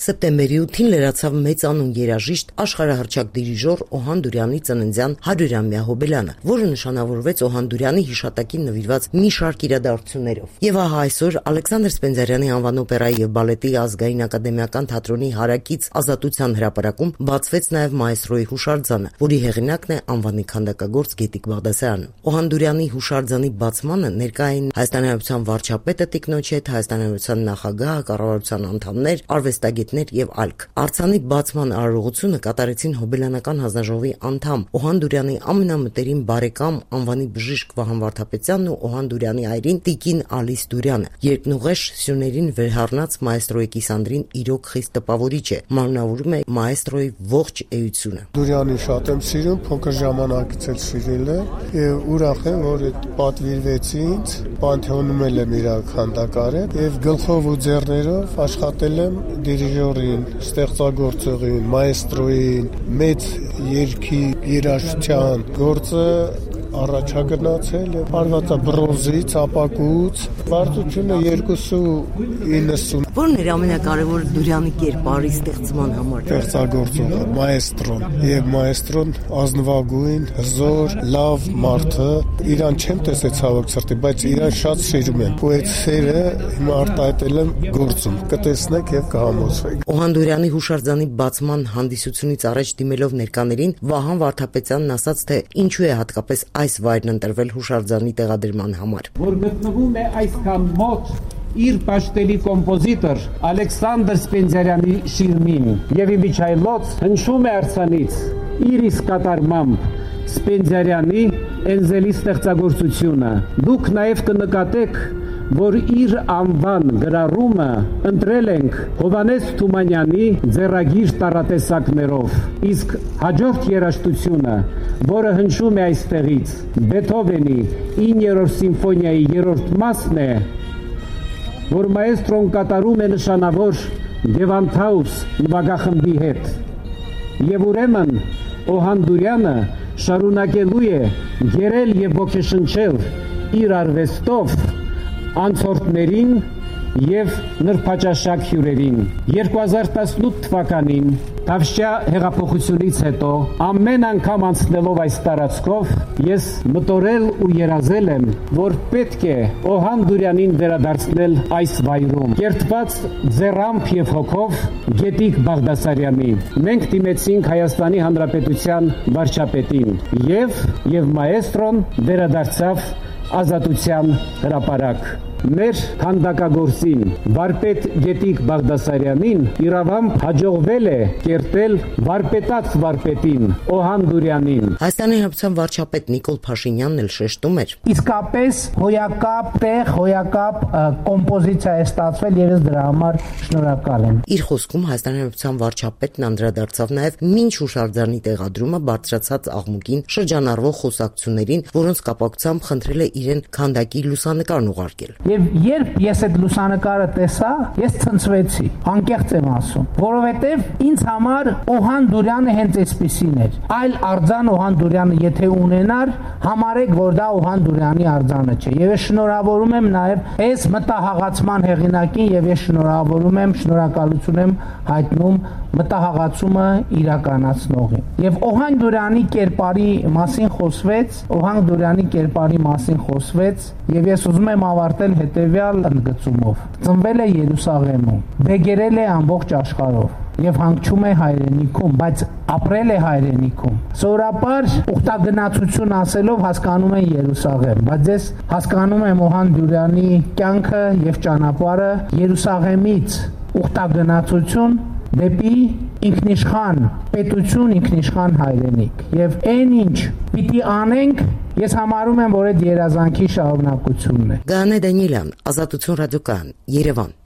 Սեպտեմբերի 8-ին լրացավ մեծ անուն երաժիշտ աշխարհահռչակ դիրիժոր Օհան Դուրյանի ծննդյան 100-ամյա հոբելյանը, որը նշանավորվեց Օհան Դուրյանի հիշատակին նվիրված մի շարք իրադարձություններով։ Եվ ահա այսօր Ալեքսանդր Սպենդիարյանի անվան օպերայի եւ բալետի ազգային ակադեմիական թատրոնի հարակից Ազատության հրապարակում բացվեց նաեւ մաեստրոյի հուշարձանը, որի հեղինակն է անվանի քանդակագործ Գետիկ Բաղդասարյանը։ Օհան Դուրյանի հուշարձանի բացմանը ներկա էին Հայաստանի Հանրապետության վարչապետը Տիկնոջեթ, Հայաստանի Հանրապետության նախագահը, կառավարության անդամներ, արվեստագետներ եւ այլք։ Արձանի բացման արարողությունը կատարեցին հոբելյանական հանձնաժողովի անդամ Օհան Դուրյանի ամենամտերիմ բարեկամ անվանի բժիշկ Վահան Վարդապետյանն ու Օհան Դուրյանի այրին Տիկին Ալիս Դուրյանը։ Երկնուղեշ սյուներին վերհառնած մաեստրոյի կիսանդրին իրոք խիստ տպավորիչ է, մանրավորում է մաեստրոյի ողջ էությունը։ Դուրյանի շատ եմ սիրում, փոքր ժամանակից էլ սիրել եմ եւ ուրախ եմ, որ այդ պատվիրվեց ինձ, Պանթեոնում եմ իր քանդակարել եւ գլխով ու ձեռներով աշխատել եմ դիրիժորին, ստեղծագործողին, մաեստրոյին, մեծ երգի երաժշտության գործը առաջագնացել եւ արվածա բրոնզից, ապակուց, վարձությունը 290։ Որն էր ամենակարևոր Դուրյանի կերպարի ստեղծման համար։ Ստեղծագործողը, մաեստրոն եւ մաեստրոն ազնվագույն, հզոր, լավ մարդը, իրան չեմ տեսել ցավոք սրտի, բայց իրան շատ սիրում եմ։ Ու այդ սերը հիմա արտահայտել եմ գործում։ Կտեսնեք եւ կհամոզվեք։ Օհան Դուրյանի հուշարձանի բացման հանդիսությունից առաջ դիմելով ներկաներին Վահան Վարդապետյանն ասաց, թե ինչու է հատկապես այս վայրն ընտրվել հուշարձանի տեղադրման համար։ Որ գտնվում է այսքան մոտ իր պաշտելի կոմպոզիտոր Ալեքսանդր Սպենդիարյանի շիրմին եւ իմիջայլոց հնչում է արձանից իր իսկ կատարմամբ Սպենդիարյանի Էնզելի ստեղծագործությունը։ Դուք նաեւ կնկատեք, որ իր անվան գրառումը ընտրել ենք Հովհաննես Թումանյանի ձեռագիր տառատեսակներով, իսկ հաջորդ երաժշտությունը, որը հնչում է այստեղից, Բեթհովենի 9-րդ սիմֆոնիայի 3-րդ մասն է, որ մաեստրոն կատարում է նշանավոր Գևանթաուս նվագախմբի հետ։ Եվ ուրեմն Օհան Դուրյանը շարունակելու է գերել եւ ոգեշնչել իր արվեստով անցորդներին եւ նրբաճաշակ հյուրերին։ 2018 թվականին Թավշյա հեղափոխությունից հետո ամեն անգամ անցնելով այս տարածքով ես մտորել ու երազել եմ, որ պետք է Օհան Դուրյանին վերադարձնել այս վայրում։ Կերտված ձեռամբ եւ հոգով Գետիկ Բաղդասարյանի մենք դիմեցինք Հայաստանի Հանրապետության վարչապետին եւ մաեստրոն վերադարձավ Ազատության հրապարակ։ Մեր քանդակագործին վարպետ Գետիկ Բաղդասարյանին իրավամբ հաջողվել է կերտել վարպետած վարպետին Օհան Դուրյանին։ Հայաստանի Հանրապետության վարչապետ Նիկոլ Փաշինյանն էլ շեշտում էր. Իսկապես հոյակապ տեղ, հոյակապ կոմպոզիցիա է ստացվել եւ ես դրա համար շնորհակալ եմ։ Իր խոսքում Հայաստանի Հանրապետության վարչապետն անդրադարձավ նաեւ մինչ հուշարձանի տեղադրումը բարձրացած աղմուկին շրջանառվող խոսակցություններին, որոնց կապակցությամբ խնդրել է իրեն քանդակի լուսանկարն ուղարկել։ Եվ երբ ես այդ լուսանկարը տեսա, ես ցնցվեցի, անկեղծ եմ ասում, որովհետև ինձ համար Օհան Դուրյանը հենց այսպիսին էր։ Այլ արձան Օհան Դուրյանը եթե ունենար, համարեք, որ դա Օհան Դուրյանի արձանը չէ։ Եվ ես շնորհավորում եմ նաև այս մտահաղացման հեղինակին եւ ես շնորհավորում եմ, շնորհակալություն եմ հայտնում մտահաղացումը իրականացնողին։ Եվ Օհան Դուրյանի կերպարի մասին խոսվեց, եւ ես ուզում եմ ավարտել հետեւյալ ընդգծումով։ Ծնվել է Երուսաղեմում, բեկերել է ամբողջ աշխարհով եւ հանգչում է հայրենիքում, բայց ապրել է հայրենիքում։ Սովորաբար ուխտագնացություն ասելով հասկանում են Երուսաղեմ, բայց ես հասկանում եմ Օհան Դուրյանի կյանքը եւ ճանապարհը Երուսաղեմից ուխտագնացություն դեպի ինքնիշխան պետություն, ինքնիշխան հայրենիք։ Եվ այն ինչ պիտի անենք, ես համարում եմ, որ այդ երազանքի շարունակությունն է։ Գայանե Դանիելյան, Ազատություն ռադիոկայան, Երևան։